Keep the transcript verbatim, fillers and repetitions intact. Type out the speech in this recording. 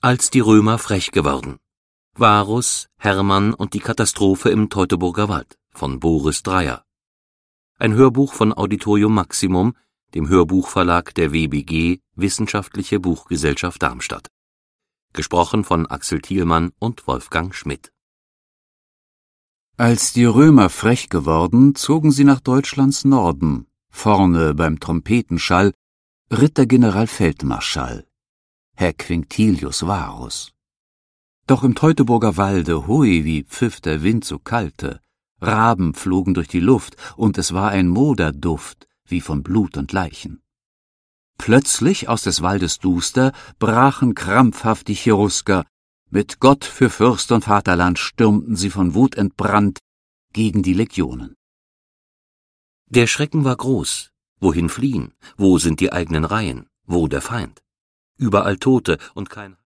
Als die Römer frech geworden. Varus, Hermann und die Katastrophe im Teutoburger Wald von Boris Dreyer. Ein Hörbuch von Auditorium Maximum, dem Hörbuchverlag der W B G Wissenschaftliche Buchgesellschaft Darmstadt. Gesprochen von Axel Thielmann und Wolfgang Schmidt. Als die Römer frech geworden, zogen sie nach Deutschlands Norden. Vorne beim Trompetenschall ritt der Generalfeldmarschall, Herr Quinctilius Varus. Doch im Teutoburger Walde, hui, wie pfiff der Wind so kalte, Raben flogen durch die Luft, und es war ein Moderduft, wie von Blut und Leichen. Plötzlich aus des Waldes Duster brachen krampfhaft die Cherusker, mit Gott für Fürst und Vaterland stürmten sie von Wut entbrannt gegen die Legionen. Der Schrecken war groß. Wohin fliehen? Wo sind die eigenen Reihen? Wo der Feind? Überall Tote und kein